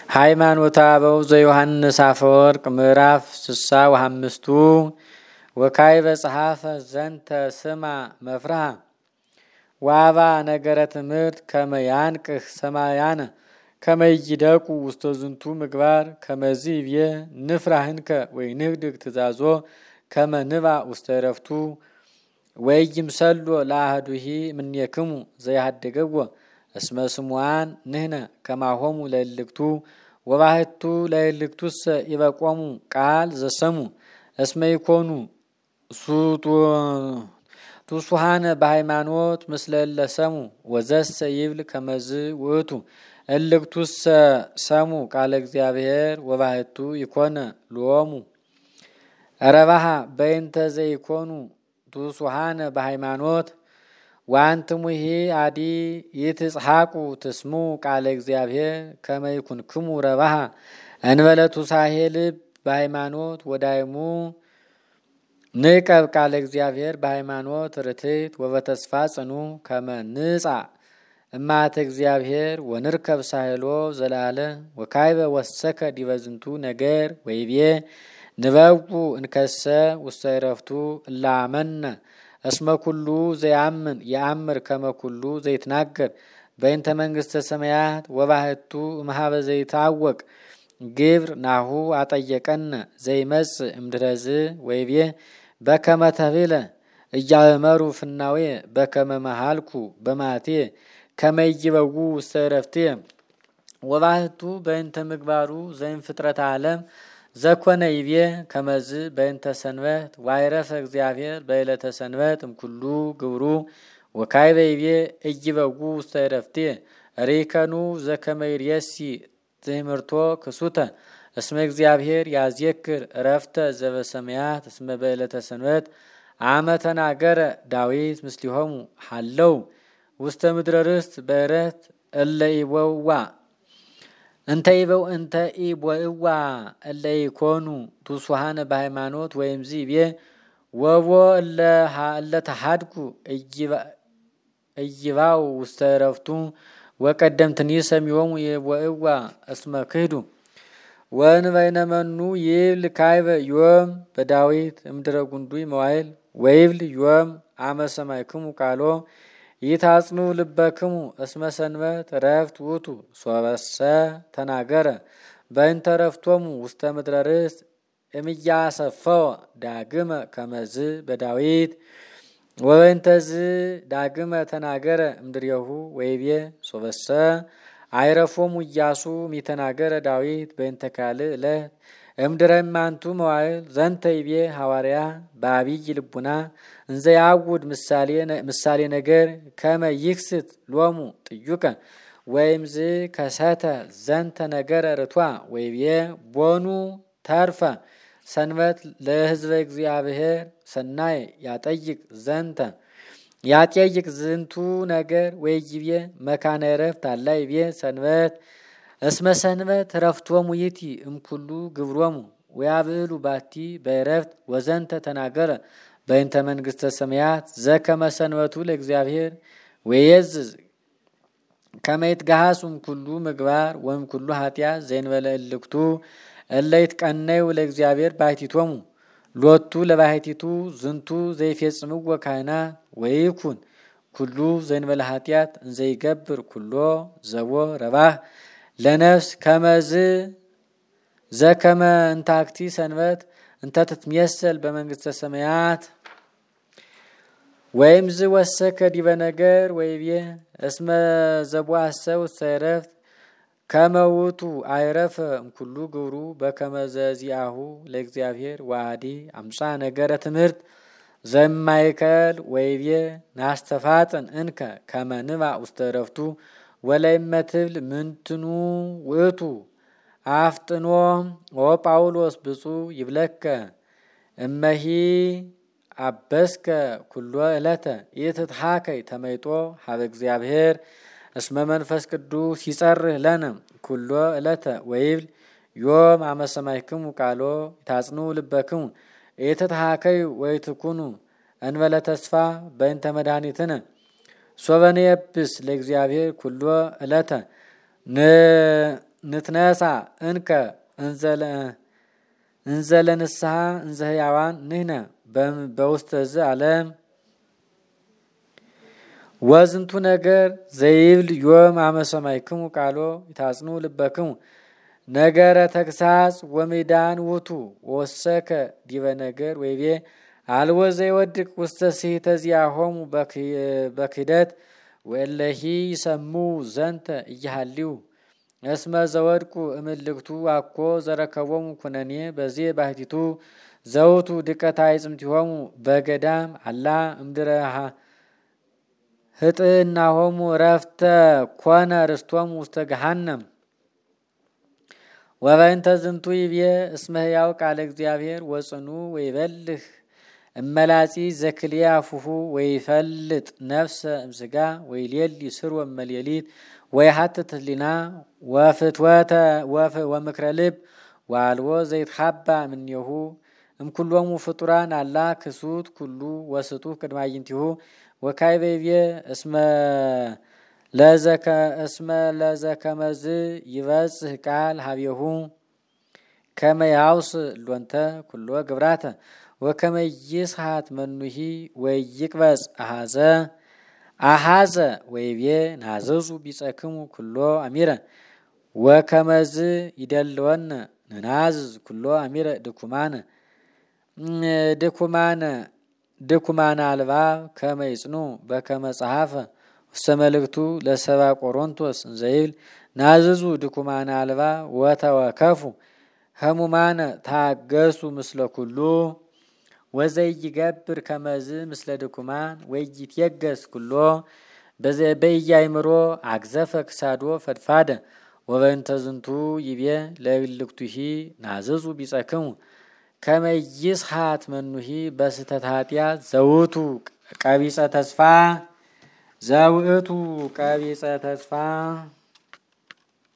ሃይማኖተ አበው ዘዮሐንስ አፈወርቅ ምዕራፍ 65 ወካዕበ ጸሐፈ ዘንተ ስማ መፍርሃ ዋባ ነገረ ትምህርት ከመ ያንቅህ ሰማያነ ከመ ይደቁ ውስተ ዝንቱ ምግባር ከመ ይቤ ንፍራህንከ ወይንህድግ ትእዛዞ ከመ ንባእ ውስተ ዕረፍቱ ወይምሰሎ ለአሐዱሂ እምኔክሙ ዘያሃድገዎ እስመ ስሙዓን ንሕነ ከማሆሙ ለእልክቱ ወባሕቱ ለእልክቱሰ ይበቆሙ ቃል ዘሰሙ እስመ ይኮኑ ቱሱሃነ በሃይማኖት ምስለ እለ ሰሙ ወዘሰ ይብል ከመዝ ውእቱ እልክቱሰ ሰሙ ቃለ እግዚአብሔር ወባሕቱ ይኮነ ሎሙ ረባሃ በእንተ ዘይኮኑ ቱሱሃነ በሃይማኖት ወአንትሙሂ አዲ ይትጽሐቁ ትስሙ ቃለ እግዚአብሔር ከመ ይኩንክሙ ረባሃ እንበለ ቱሳሄ ልብ በሃይማኖት ወዳይሙ ንቀብ ቃለ እግዚአብሔር በሃይማኖት ርትዕት ወበተስፋ ጽኑ ከመ ንጻእ እማተ እግዚአብሔር ወንርከብ ሳህሎ ዘለዓለ ወካዕበ ወሰከ ዲበ ዝንቱ ነገር ወይቤ ንበቁ እንከሰ ውስተ ዕረፍቱ እለ አመነ እስመ ኩሉ ዘያምን የአምር ከመ ኩሉ ዘይትናገር በእንተ መንግሥተ ሰማያት ወባሕቱ እምኀበ ዘይታወቅ ግብር ናሁ አጠየቀነ ዘይመጽእ እምድረዝ ወይቤ በከመ ተብለ እያእመሩ ፍናዌ በከመ መሃልኩ በማቴ ከመ ይበጉ ውስተ ዕረፍትየ ወባሕቱ በእንተ ምግባሩ ዘእምፍጥረተ ዓለም ዘኮነ ይቤ ከመዝ በእንተ ሰንበት ዋይረፈ እግዚአብሔር በዕለተ ሰንበት እምኩሉ ግብሩ ወካዕበ ይቤ እይበጉ ውስተ ዕረፍትየ ሪከኑ ዘከመ ይርየሲ ትምህርቶ ክሱተ እስመ እግዚአብሔር ያዝየክር ዕረፍተ ዘበሰማያት እስመ በዕለተ ሰንበት አመ ተናገረ ዳዊት ምስሊሆሙ ሃለው ውስተ ምድረ ርስት በዕረፍት እለ ይበዋ እንተ ኢቦእዋ እለ ይኮኑ ቱሱሃነ በሃይማኖት ወይም ዚቤ ወቦ እለ ተሃድጉ እይባው ውስተ ዕረፍቱ ወቀደምትኒ ሰሚዖሙ ይቦእዋ እስመ ክህዱ ወእንበይነ መኑ ይብል ካዕበ ዮም በዳዊት እምድረ ጉንዱይ መዋዕል ወይብል ዮም አመ ሰማዕክሙ ቃሎ ይታጽኑ ልበክሙ እስመ ሰንበት ዕረፍት ውእቱ ሶበሰ ተናገረ በእንተ ዕረፍቶሙ ውስተ ምድረ ርስት እምያሰፈወ ዳግመ ከመዝ በዳዊት ወበእንተዝ ዳግመ ተናገረ እምድሬሁ ወይቤ ሶበሰ አይረፎሙ ኢያሱ ሚተናገረ ዳዊት በእንተ ካልእ ዕለት እምድረ እማንቱ መዋዕል ዘንተ ይቤ ሐዋርያ በአብይ ልቡና እንዘ ያውድ ምሳሌ ነገር ከመ ይክስት ሎሙ ጥዩቀ ወይምዝ ከሰተ ዘንተ ነገረ ርቱዐ ወይቤ ቦኑ ተርፈ ሰንበት ለሕዝበ እግዚአብሔር ሰናይ ያጠይቅ ዝንቱ ነገር ወይይቤ መካነ ዕረፍት አላ ይቤ ሰንበት እስመ ሰንበት ዕረፍቶሙ ይእቲ እምኩሉ ግብሮሙ ወያብዕሉ ባቲ በዕረፍት ወዘንተ ተናገረ በእንተ መንግሥተ ሰማያት ዘከመ ሰንበቱ ለእግዚአብሔር ወየዝዝ ከመ ይትገሃሱ እምኩሉ ምግባር ወእምኩሉ ኃጢአት ዘእንበለ እልክቱ እለ ይትቀነዩ ለእግዚአብሔር ባሕቲቶሙ ሎቱ ለባሕቲቱ ዝንቱ ዘይፌጽምዎ ካህናት ወይኩን ኩሉ ዘእንበለ ኃጢአት እንዘይገብር ኩሎ ዘቦ ረባህ ለነፍስ ከመዝ ዘከመ እንታክቲ ሰንበት እንተ ትትሜሰል በመንግሥተ ሰማያት ወይም ወሰከ ዲበ ነገር ወይቤ እስመ ዘቦአሰ ውስተ ዕረፍት ከመ ውእቱ አይረፈ እምኩሉ ግብሩ በከመ ዘዚአሁ ለእግዚአብሔር ወአዲ አምጻ ነገረ ትምህርት ዘማይከል ወይቤ ናስተፋጥን እንከ ከመ ንባእ ውስተ ዕረፍቱ ወለእመ ትብል ምንትኑ ውእቱ አፍጥኖ ወጳውሎስ ብፁዕ ይብለከ እመሂ አበስከ ኩሎ ዕለተ ኢትትሃከይ ተመይጦ ሀበ እግዚአብሔር እስመ መንፈስ ቅዱስ ይጸርህ ለነ ኩሎ ዕለተ ወይብል ዮም አመ ሰማዕክሙ ቃሎ ይታጽኑ ልበክሙ ኢትትሃከዩ ወይትኩኑ እንበለ ተስፋ በእንተ መድኃኒትነ ሶበ ንየብስ ለእግዚአብሔር ኩሎ ዕለተ ንትነሳ እንከ እንዘለ ንስሐ እንዘ ሕያዋን ንሕነ በውስተ ዝ ዓለም ወዝንቱ ነገር ዘይብል ዮም አመ ሰማዕክሙ ቃሎ ይታጽኑ ልበክሙ ነገረ ተግሳጽ ወሜዳን ውእቱ ወሰከ ዲበ ነገር ወይቤ አልቦ ዘይወድቅ ውስተ ስሕተ ዚአሆሙ በክህደት ወእለሂ ይሰሙ ዘንተ እያሃልዩ እስመ ዘወድቁ እምልክቱ አኮ ዘረከቦሙ ኩነኔ በዚህ ባሕቲቱ ዘውቱ ድቀታ ይጽምቲሆሙ በገዳም አላ እምድረ ህጥእናሆሙ ረፍተ ኮነ ርስቶሙ ውስተ ገሃነም ወበእንተ ዝንቱ ይቤ እስመ ሕያው ቃለ እግዚአብሔር ወጽኑ ወይበልህ እመላጺ ዘክልያ ፉሁ ወይፈልጥ ነፍሰ እምስጋ ወይሌሊ ስር ወመሌሊት ወይሐትት ህሊና ወፍትወተ ወምክረ ልብ ወአልቦ ዘይትኻባ እምኔሁ እምኩሎሙ ፍጡራን አላ ክሱት ኩሉ ወስጡህ ቅድመ አዕይንቲሁ ወካዕበ ይቤ እስመ ለዘከመዝ ይበጽሕ ቃል ሀቤሁ ከመ ያውስእ ሎንተ ኩሎ ግብራተ ወከመ ይስሐት መኑሂ ወይቅበጽ አሐዘ ወይቤ ናዘዙ ቢጸክሙ ኩሎ አሚረ ወከመዝ ይደልወነ ንናዝዝ ኩሎ አሚረ ድኩማነ አልባብ ከመ ይጽኑ በከመ ጸሐፈ ውስተ መልእክቱ ለሰባ ቆሮንቶስ እንዘይብል ናዝዙ ድኩማነ አልባብ ወተወከፉ ህሙማነ ታገሱ ምስለ ኩሉ ወዘይገብር ከመዝ ምስለ ድኩማን ወይትየገስ ኩሎ በኢያእምሮ አግዘፈ ክሳዶ ፈድፋደ ወበእንተ ዝንቱ ይቤ ለእልክቱሂ ናዘዙ ቢጸክሙ ከመ ይስሐት መኑሂ በስሕተት ኃጢአት ዘውእቱ ቀቢጸ ተስፋ